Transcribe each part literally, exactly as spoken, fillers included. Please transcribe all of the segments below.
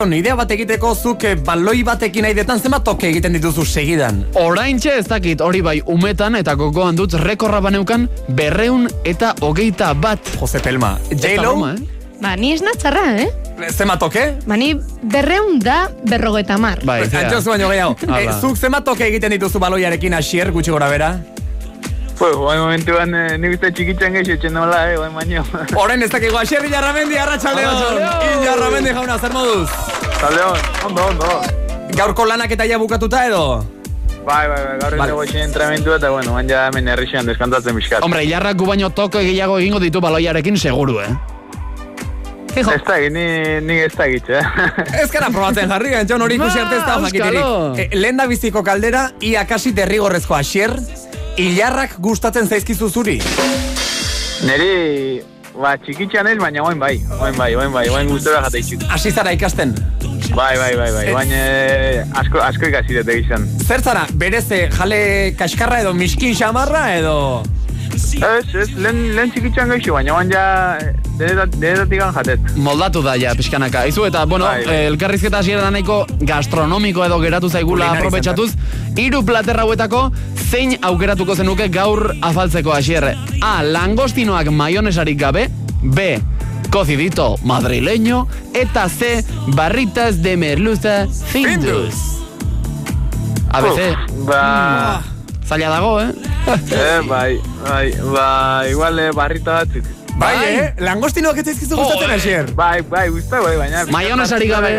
Idea bat egiteko zuk baloi batekin aidetan zenbat toke egiten dituzu segidan? Oraintxe ez dakit, hori bai, umetan eta gogoan dut rekorra baneukan berreun eta hogeita bat. Jose Pelma, J-Lo? Eh? Ba, ni ez natzarra, eh? Zenbat toke? Ba, ni berreun da berrogeta mar. Bai, Antxozu baino gehiago. e, zuk zenbat toke egiten dituzu baloiarekin Asier, gutxi gora bera? Pues, guai momentuan nik uste txikitzen gehi etxen nola, eh, guai baino. Horen ez dakigu, Asier Ilarramendi, arratsaldeon. Ilarramendi jauna, zer moduz? Saldeon, ondo, ondo. Gaurko lanak eta ja bukatuta edo? Bai, bai, bai, gaur Vale. ez dago entrenamentua eta, bueno, baina ja hemen herrixean deskantatzen bizkat. Hombre, Ilarrak gu baino toke gehiago egingo ditu baloiarekin seguru, eh? Fijo. Ez da, ni, ni ez da gitxe, eh? Ez gara probatzen jarri, Antxon hori ikusi arte ez da Ba, jakiterik. auskalo. E, lehen da biziko kaldera, ia kasi derrigorrezko Asier, Ilarrak gustatzen zaizkizu zuri? Neri, ba, txikitxean ez, baina oain bai, oain bai, oain bai, oain gustora jata itxik. Hasi zara ikasten? Bai, bai, bai, bai, baina asko, asko ikasi dut egizan. Zer zara, bereze jale kaskarra edo miskin xamarra edo... Ez, ez, lehen, lehen txikitxean geixo, baina oain ja denetatik gan jatet. Moldatu da ja, pixkanaka. Izu eta, bueno, Bai, bai. eh, elkarrizketa hasiera da nahiko gastronomiko edo geratu zaigula Kulinarizan, aprobetxatuz. Hiru plater hauetako zein aukeratuko zenuke gaur afaltzeko Asier? A. Langostinoak mayonesarik gabe. B. Cocidito madrileño. Eta C. Barritas de merluza findus. A B C. Uf, ba... Zaila dago, eh? Eh, bai, bai, ba, igual eh, barrita batzuk. Bai, eh? Langostinoak ez zaizkizu gustatzen Asier? Bai, bai, guzta, bai, baina... Mayonesari gabe.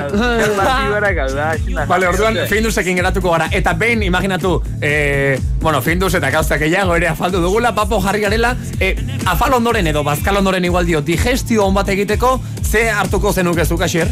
Vale, orduan Findusekin geratuko gara. Eta behin, imaginatu, eh, bueno, Findus eta gauzak gehiago ere afaldu dugula, papo jarri garela, eh, afal ondoren edo bazkal ondoren igual dio, digestio on bat egiteko, ze hartuko zenukezuk, Asier?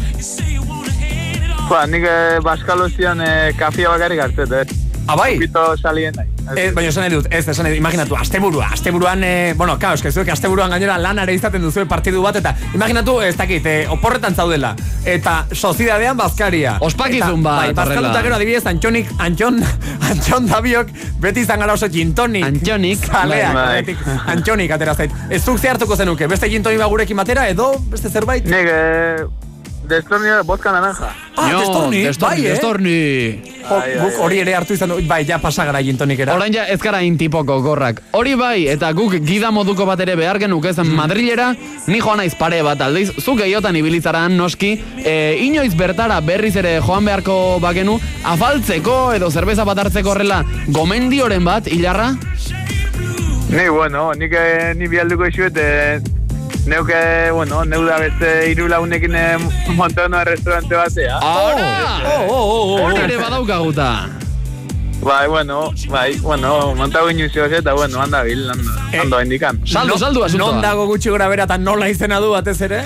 Ba, nik eh, baskalozian eh, kafia bakarrik hartzet, eh. Ah, bai? Pito salien nahi. Eh, baina esan nahi dut, ez, esan nahi dut, imaginatu, asteburua, asteburuan, eh, bueno, kao, eske zuek asteburuan gainera lanare izaten duzue partidu bat, eta imaginatu, ez dakit, eh, oporretan zaudela, eta sozidadean bazkaria. Ospakizun Eta, bat, bai, bazkaluta horrela. gero adibidez, Antxonik, Antxon, Antxon Dabiok, beti izan gara oso gintonik. Antxonik. Zaleak, Bai. betik, Antxonik atera zait. Ez zuk ze hartuko zenuke, beste gintonik bagurekin batera, edo beste zerbait? Nik, eh, destorni vodka naranja. Ah, Jo, destorni, destorni, bai, eh? destorni. Jo, Ai, ai, guk hori ere hartu izan du, bai, ja pasagara gintonikera. Orain ja ez gara intipoko gorrak. Hori bai, eta guk gida moduko bat ere behar genuke zen Madrilera, ni joan naiz pare bat aldiz, zuk gehiotan ibilitzaran noski, e, inoiz bertara berriz ere joan beharko bagenu, afaltzeko edo zerbeza bat hartzeko horrela, gomendioren bat, Ilarra? Ni, bueno, nik eh, ni bialduko izuet, eh, neuke, bueno, neu da beste hiru lagunekin eh, montano restaurante batea. Ara! Oh, oh, oh, oh. Hori ere badaukaguta. Bai, bueno, bai, bueno, montago inuzioz eta, bueno, handa bil, ando, ando indikan. Saldu, saldu asuntoa. Non dago gutxi gora bera eta nola izena du batez ere?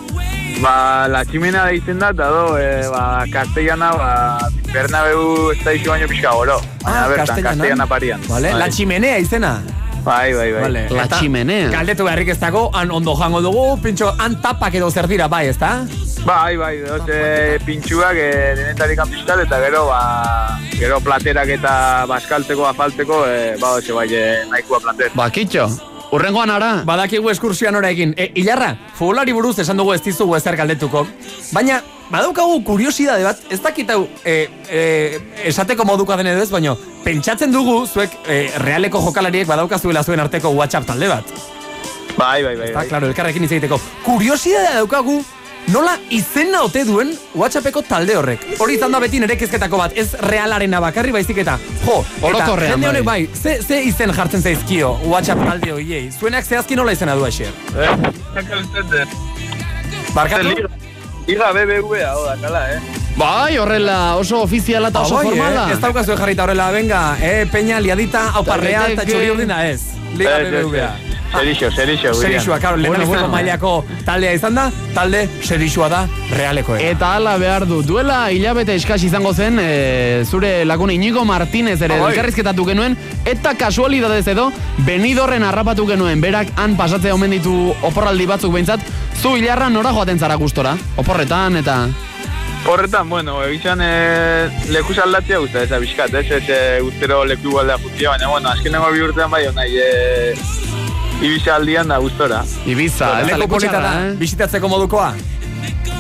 Ba, la tximena da izen da, eta do, eh, ba, Castellana, ba, Bernabeu ez da izu baino pixka goro. Baina Ah, bertan, Castellana. Castellana parian. Vale, Bai. la chimenea izena. Bai, bai, bai. Vale. La Eta chimenea. Galdetu beharrik ez dago, han ondo jango dugu, pintxo, han tapak edo zer dira, bai, ezta? Bai, bai, doze pintxuak eh, denetarik anpistal, eta gero, ba, gero platerak eta baskaltzeko, afaltzeko, eh, ba, doze, bai, eh, nahikoa plater. Ba, kitxo, urrengoan ara. Badakigu eskursioan ora egin. E, Ilarra, futbolari buruz esan dugu ez dizugu ezer galdetuko, baina badaukagu kuriosidade bat, ez dakit hau e, e, esateko moduko den edo ez, baina pentsatzen dugu zuek e, realeko jokalariek badaukazuela zuen arteko WhatsApp talde bat. Bai, bai, bai. Eta, bai. klaro, elkarrekin hitz egiteko. Kuriosidadea daukagu, nola izena ote duen WhatsAppeko talde horrek. Hori izan da beti nire kezketako bat, ez realarena bakarri baizik eta, jo, eta Orokorrean, jende honek bai. bai, ze, ze izen jartzen zaizkio WhatsApp talde horiei. Zuenak zehazki nola izena du Asier? Eh, zakaltzen, Barkatu? Liga, Liga B B V A, oda, kala, eh? Bai, horrela oso ofiziala eta oso Ah, bai, formala. eh? Ez daukazue jarrita horrela, venga, eh, Peña, liadita, auparrea eta txuri urdin da ez. Liga B B V A. Serixo, serixo, Serixua, karo, Bueno, lehenengo bueno. mailako taldea izan da, talde serixua da realekoena. Eta hala behar du, duela hilabete eskas izango zen, e, zure lagun Iñigo Martínez ere Ah, bai. elkarrizketatu genuen, eta kasualidadez edo, Benidorren harrapatu genuen, berak han pasatzea omen ditu oporraldi batzuk behintzat, zu Ilarra nora joaten zara gustora, oporretan eta... Horretan, bueno, egizan eh, leku aldatzea guzta, ez abiskat, ez, ez eh, guztero leku igualdea jutia, baina, bueno, azkenengo bi urtean bai, nahi, eh, Ibiza aldian da gustora. Ibiza, ez da Leku leku polita da, txarra, eh? bisitatzeko modukoa.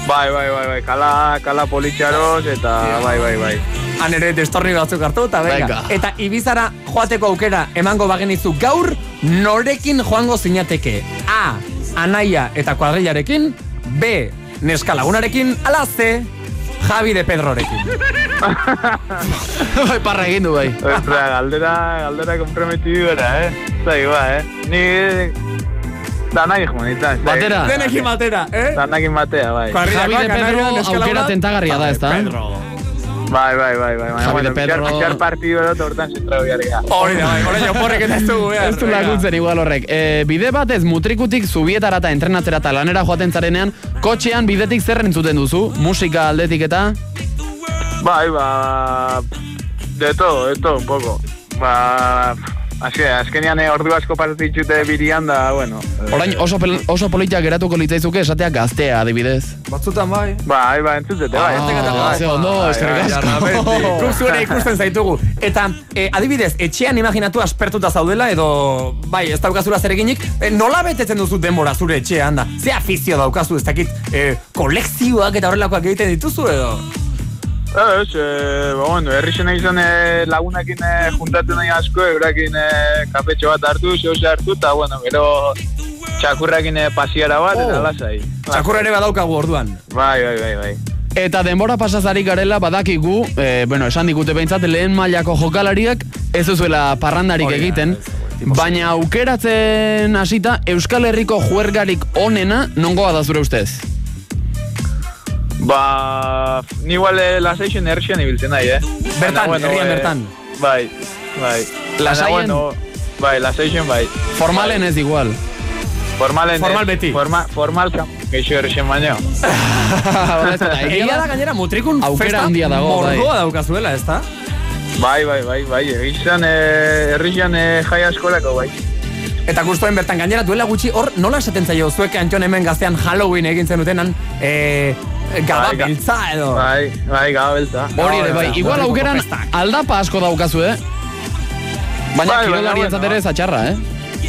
Bai, bai, bai, bai, kala, kala politxaroz, eta bai, bai, bai. Han ere destorni batzuk hartu, eta venga. Venga. Eta Ibizara joateko aukera emango bagenizu gaur, norekin joango zinateke? A. Anaia eta kuadrillarekin. B. Neskalagunarekin. Ala C. Javi de Pedrorekin. Bai, parra egin du, bai. Ostra, galdera, galdera komprometidu gara, eh? Zai, ba, eh? Ni... Danak ikmonita. Batera. Denekin batera, eh? Danak batea, bai. Javi de Pedro aukera tentagarria da, ezta? Bai, bai, bai, bai. Javi de Pedro... Aixar partidu dut hortan zentrau jarria. Hori da, bai, hori da, porrek eta ez dugu behar. Ez du laguntzen igual horrek. E, bide batez mutrikutik zubietara eta entrenatzera eta lanera joaten zarenean, kotxean bidetik zer entzuten duzu? Musika aldetik eta? Bai, ba... De todo, de todo, un poco. Ba... Asi, azkenean ordu asko pasatitxute birian da, bueno... Orain oso, pel, oso politak geratuko litzaizuke esatea gaztea, adibidez. Batzutan bai. Bai, bai, entzutete, bai. Ah, ze ondo, eskerrik asko. Guk zuena ikusten zaitugu. Eta, eh, adibidez, etxean imaginatu aspertuta zaudela, edo, bai, ez daukazula zer eginik, eh, nola betetzen duzu denbora zure etxean da? Ze afizio daukazu, ez dakit, eh, kolekzioak eta horrelakoak egiten dituzu, edo? Ez, eh, ba, bueno, herrixena izan eh, lagunekin eh, juntatzen nahi asko, eurakin eh, kafetxo bat hartu, zehoz hartu, eta, bueno, gero txakurrakin eh, pasiara bat, Oh. eta lasai. Txakurra ere badaukagu orduan. Bai, bai, bai, bai. Eta denbora pasazari garela badakigu, eh, bueno, esan digute behintzat, lehen mailako jokalariak ez duzuela parrandarik Hori da, egiten, ez, baina aukeratzen hasita Euskal Herriko juergarik onena nongoa da zure ustez? Ba, ni igual eh, lasaixen herrixen ibiltzen nahi, eh? Bertan, Baina, herrian eh, bertan. Bai, bai. Lasaien? Baina, bueno, bai, lasaixen bai. Formalen ez igual. Formalen, Formal eh, beti. Forma, formal, geixo herrixen baino. Egia da gainera mutrikun Aukera festa handia dago, bai. mordoa daukazuela, ez da? Bai, bai, bai, bai. Egizan, eh, herrixen eh, jai askolako, bai. Eta gustoen bertan gainera duela gutxi hor nola esaten zaio zuek Antion hemen gaztean Halloween egin zenutenan eh, gaba Bai, ga- beltza edo Bai, bai, gaba beltza. Hori ere, bai, igual Herriko aukeran festak. aldapa asko daukazu, eh? Baina Bai, kirolarientzat baina, ere bueno. zatxarra, eh?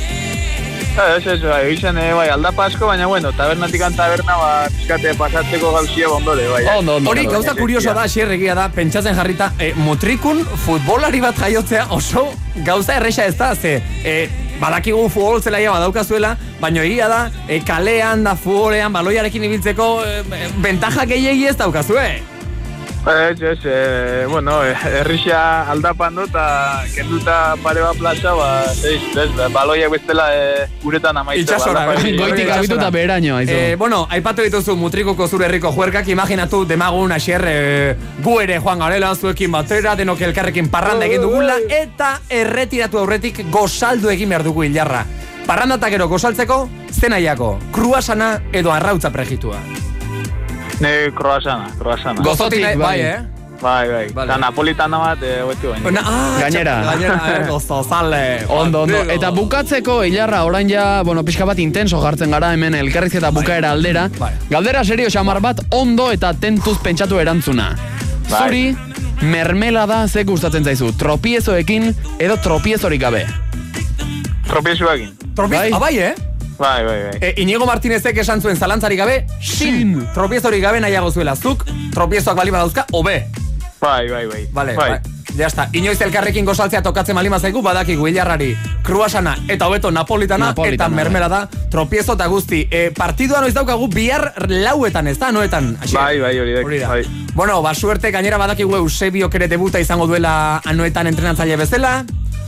Ez, ez, bai, egizan, eh, bai, aldapa asko, baina, bueno, tabernatik taberna, ba, pizkate pasatzeko gauzia bondore, bai. eh. Ondo, ondo. Hori ondo. gauza kurioso da, xerregia da, pentsatzen jarrita, eh, mutrikun futbolari bat jaiotzea oso gauza erresa ez da, ze eh, badakigu futbol zelaia badaukazuela, baina egia da, eh, kalean da futbolean, baloiarekin ibiltzeko eh, bentaja gehiegi ez daukazue. Ez, ez, eh, bueno, eh, herrixa aldapan dut, eta kenduta pare bat plaza, ba, ez, ez, baloiak bestela eh, uretan amaitza. Itxasora, ba, eh, aldapan- Goitik abitu eta beheraino, aizu. Eh, bueno, aipatu dituzu mutrikuko zure herriko juerkak, imaginatu demagun asier eh, gu ere joan garela zuekin batera, denok elkarrekin parranda egin dugula, eta erretiratu aurretik gozaldu egin behar dugu hilarra. Parranda eta gero gozaltzeko, zenaiako, kruasana edo arrautza pregitua. Ne, kroasana, kroasana. Gozotik, bai, bai. eh? Bai, bai, Vale. eta napolitana bat, eh, hobetu baina. Na, ah, Gainera. txap- Gainera, eh, gozozale. Ondo, ondo. Digo. Eta bukatzeko, Ilarra, orain ja, bueno, pixka bat intenso jartzen gara hemen elkarrizketa bukaera aldera. Bai. Galdera serio xamar bat, ondo eta tentuz pentsatu erantzuna. Bai. Zuri, mermelada ze gustatzen zaizu, tropiezoekin edo tropiezorik gabe. Tropiezuakin. Tropiez, Bai. ah, bai, eh? Bai, bai, bai. E, Inigo Martinezek esan zuen zalantzarik gabe, sin. Sin. Tropiezorik gabe nahiago zuela, zuk, tropiezoak bali badauzka, obe. Bai, bai, bai. Vale, bai. bai. Ya está. Inoiz elkarrekin gozaltzea tokatzen malima zaigu, badakigu hilarrari kruasana eta hobeto napolitana, Napolitana, eta mermelada tropiezo eta guzti. E, partidua noiz daukagu bihar lauetan, ez da, noetan? Asier? Bai, bai, hori da. Hori da. Bai. Bueno, ba, suerte, gainera badakigu Eusebiok ere debuta izango duela anoetan entrenatzaile bezala.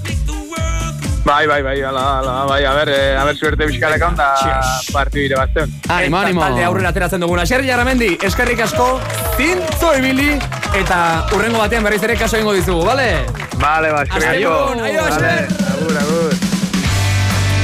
Bai, bai, bai, ala, ala, bai, a ber, eh, a ber suerte bizkaleka onda Cheers. partidu ire bazten. Animo, Eta animo. talde aurrera ateratzen duguna. Xerri Jarramendi, eskerrik asko, zintzo ibili, eta urrengo batean berriz ere kaso egingo dizugu, bale? Vale, ba, eskerrik Aste asko. on, aio, Vale, Asier. agur, agur.